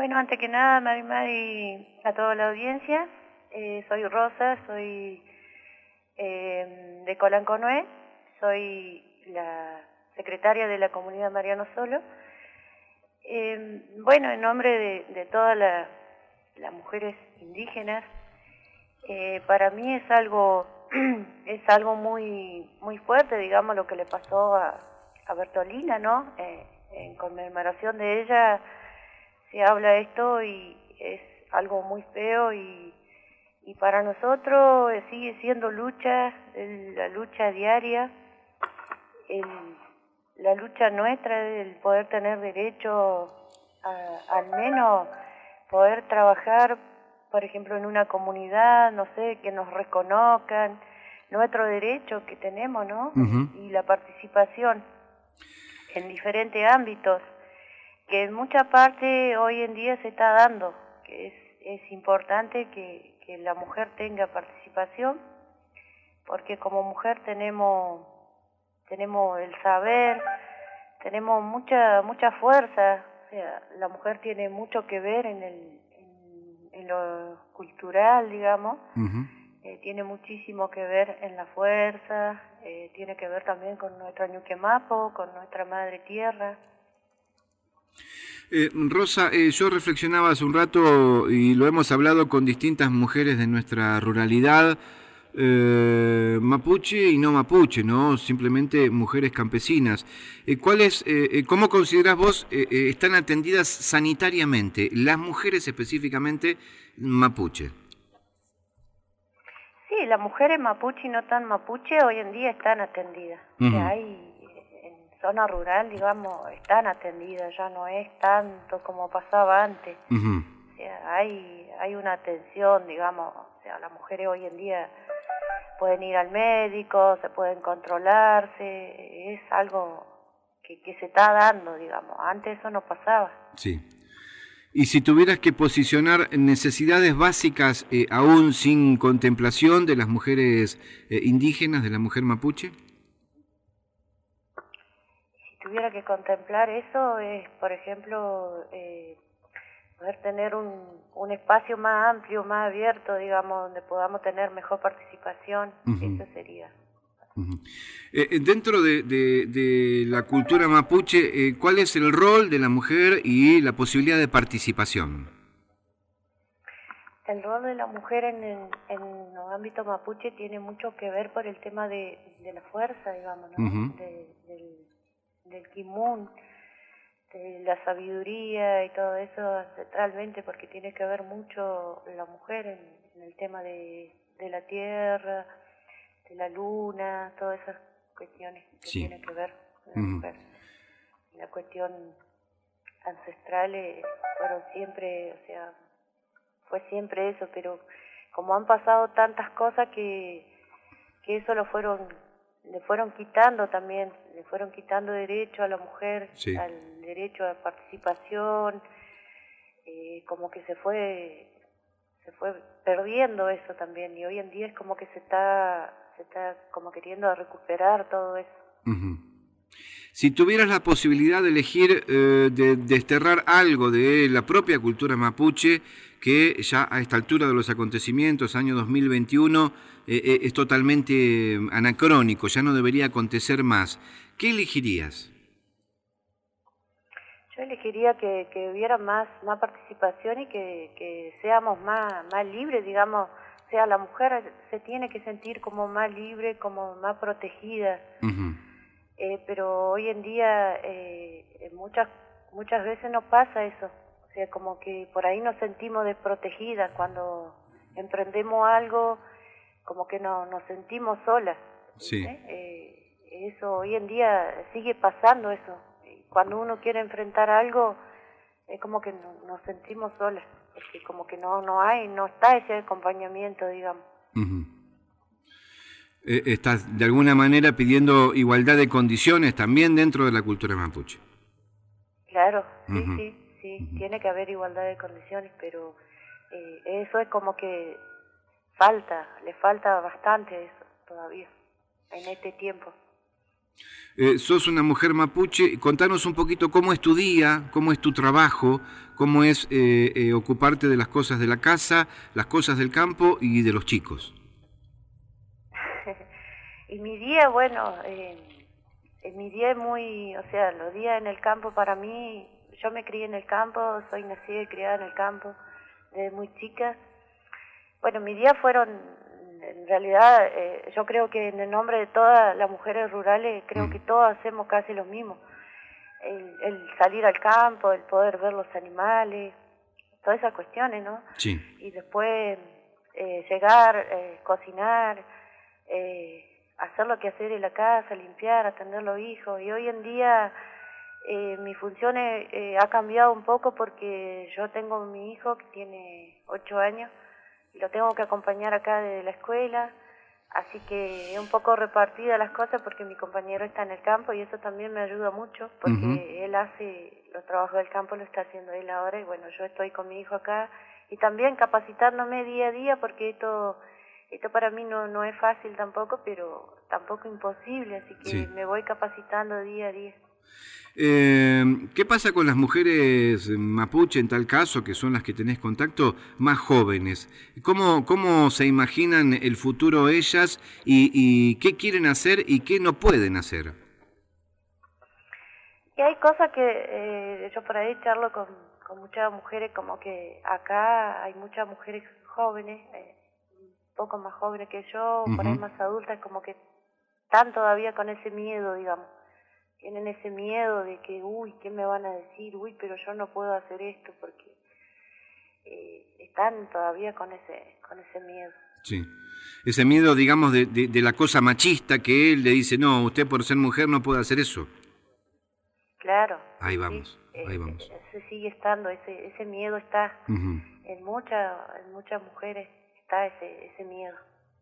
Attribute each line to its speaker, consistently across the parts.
Speaker 1: Bueno, antes que nada, Mari, a toda la audiencia, soy Rosa, soy de Colanconué, soy la secretaria de la comunidad Mariano Solo. Bueno, en nombre de todas las mujeres indígenas, para mí es algo muy fuerte, digamos, lo que le pasó a Bertolina, ¿no? En conmemoración de ella se habla esto y es algo muy feo y para nosotros sigue siendo la lucha diaria, la lucha nuestra del poder tener derecho al menos poder trabajar, por ejemplo, en una comunidad, no sé, que nos reconozcan nuestro derecho que tenemos, ¿no? Y la participación en diferentes ámbitos, que en mucha parte hoy en día se está dando, que es importante que la mujer tenga participación, porque como mujer tenemos el saber, tenemos mucha fuerza, o sea, la mujer tiene mucho que ver en lo cultural, digamos, tiene muchísimo que ver en la fuerza, tiene que ver también con nuestra Ñuquemapo, con nuestra madre tierra.
Speaker 2: Rosa, yo reflexionaba hace un rato y lo hemos hablado con distintas mujeres de nuestra ruralidad, mapuche y no mapuche, ¿no? Simplemente mujeres campesinas. ¿Cómo considerás vos están atendidas sanitariamente las mujeres específicamente mapuche?
Speaker 1: Sí, las mujeres mapuche y no tan mapuche hoy en día están atendidas. O sea, hay en zona rural, digamos, están atendidas, ya no es tanto como pasaba antes. O sea, hay una atención, digamos, o sea, las mujeres hoy en día pueden ir al médico, se pueden controlarse, es algo que se está dando, digamos, antes eso no pasaba.
Speaker 2: Sí. Y si tuvieras que posicionar necesidades básicas aún sin contemplación de las mujeres indígenas, de la mujer mapuche.
Speaker 1: Si tuviera que contemplar eso, es, por ejemplo, poder tener un espacio más amplio, más abierto, digamos, donde podamos tener mejor participación, eso sería.
Speaker 2: Dentro de la cultura mapuche, ¿cuál es el rol de la mujer y la posibilidad de participación?
Speaker 1: El rol de la mujer en los ámbitos mapuche tiene mucho que ver por el tema de la fuerza, digamos, ¿no? Del quimun, de la sabiduría y todo eso ancestralmente, porque tiene que ver mucho la mujer en el tema de la tierra, de la luna, todas esas cuestiones que tienen que ver con la mujer. La cuestión ancestrales fueron siempre, o sea, fue siempre eso, pero como han pasado tantas cosas que eso le fueron quitando también, le fueron quitando derecho a la mujer, al derecho a participación, como que se fue perdiendo eso también, y hoy en día es como que se está como queriendo recuperar todo eso.
Speaker 2: Si tuvieras la posibilidad de elegir, de desterrar algo de la propia cultura mapuche, que ya a esta altura de los acontecimientos, año 2021, es totalmente anacrónico, ya no debería acontecer más, ¿qué elegirías?
Speaker 1: Yo elegiría que hubiera más participación y que seamos más libres, digamos. O sea, la mujer se tiene que sentir como más libre, como más protegida. Pero hoy en día muchas veces no pasa eso. O sea, como que por ahí nos sentimos desprotegidas cuando emprendemos algo, como que nos sentimos solas.
Speaker 2: Sí.
Speaker 1: Eso hoy en día sigue pasando eso. Cuando uno quiere enfrentar algo, es como que nos sentimos solas, porque como que no está ese acompañamiento, digamos.
Speaker 2: Estás de alguna manera pidiendo igualdad de condiciones también dentro de la cultura mapuche.
Speaker 1: Claro, sí, tiene que haber igualdad de condiciones, pero eso es como que le falta bastante eso todavía, en este tiempo.
Speaker 2: Sos una mujer mapuche. Contanos un poquito cómo es tu día, cómo es tu trabajo, cómo es ocuparte de las cosas de la casa, las cosas del campo y de los chicos.
Speaker 1: Y mi día, bueno, mi día es muy, o sea, los días en el campo para mí, yo me crié en el campo, soy nacida y criada en el campo desde muy chica. Bueno, mis días fueron, en realidad, yo creo que en el nombre de todas las mujeres rurales, creo que todas hacemos casi lo mismo. El salir al campo, el poder ver los animales, todas esas cuestiones, ¿no?
Speaker 2: Sí.
Speaker 1: Y después llegar, cocinar, hacer lo que hacer en la casa, limpiar, atender a los hijos. Y hoy en día mi función ha cambiado un poco porque yo tengo mi hijo que tiene 8 años y lo tengo que acompañar acá de la escuela, así que es un poco repartida las cosas porque mi compañero está en el campo y eso también me ayuda mucho porque él hace los trabajos del campo, lo está haciendo él ahora y bueno, yo estoy con mi hijo acá y también capacitándome día a día porque esto para mí no es fácil tampoco, pero tampoco imposible, así que sí, me voy capacitando día a día.
Speaker 2: ¿Qué pasa con las mujeres mapuche, en tal caso, que son las que tenés contacto, más jóvenes? ¿Cómo se imaginan el futuro ellas y qué quieren hacer y qué no pueden hacer?
Speaker 1: Y hay cosas que yo por ahí charlo con muchas mujeres, como que acá hay muchas mujeres jóvenes, un poco más jóvenes que yo, por ahí más adultas, como que están todavía con ese miedo, digamos. Tienen ese miedo de que, uy, ¿qué me van a decir? Uy, pero yo no puedo hacer esto porque están todavía con ese miedo.
Speaker 2: Sí, ese miedo, digamos, de la cosa machista que él le dice, no, usted por ser mujer no puede hacer eso.
Speaker 1: Claro.
Speaker 2: Ahí vamos,
Speaker 1: sí,
Speaker 2: ahí vamos.
Speaker 1: Se sigue estando, ese miedo está en muchas mujeres, está ese miedo.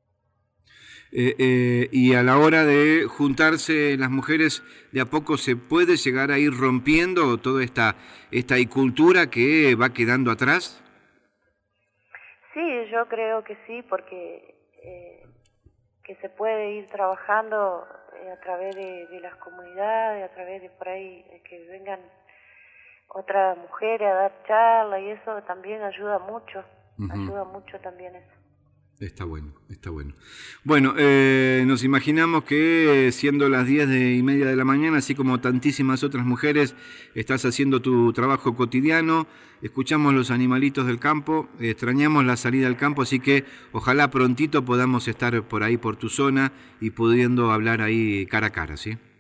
Speaker 2: Y a la hora de juntarse las mujeres, de a poco se puede llegar a ir rompiendo toda esta cultura que va quedando atrás.
Speaker 1: Sí, yo creo que sí, porque que se puede ir trabajando a través de las comunidades, a través de por ahí que vengan otras mujeres a dar charla y eso también ayuda mucho también eso.
Speaker 2: Está bueno, está bueno. Bueno, nos imaginamos que siendo las 10:30 de la mañana, así como tantísimas otras mujeres, estás haciendo tu trabajo cotidiano, escuchamos los animalitos del campo, extrañamos la salida al campo, así que ojalá prontito podamos estar por ahí, por tu zona, y pudiendo hablar ahí cara a cara, ¿sí?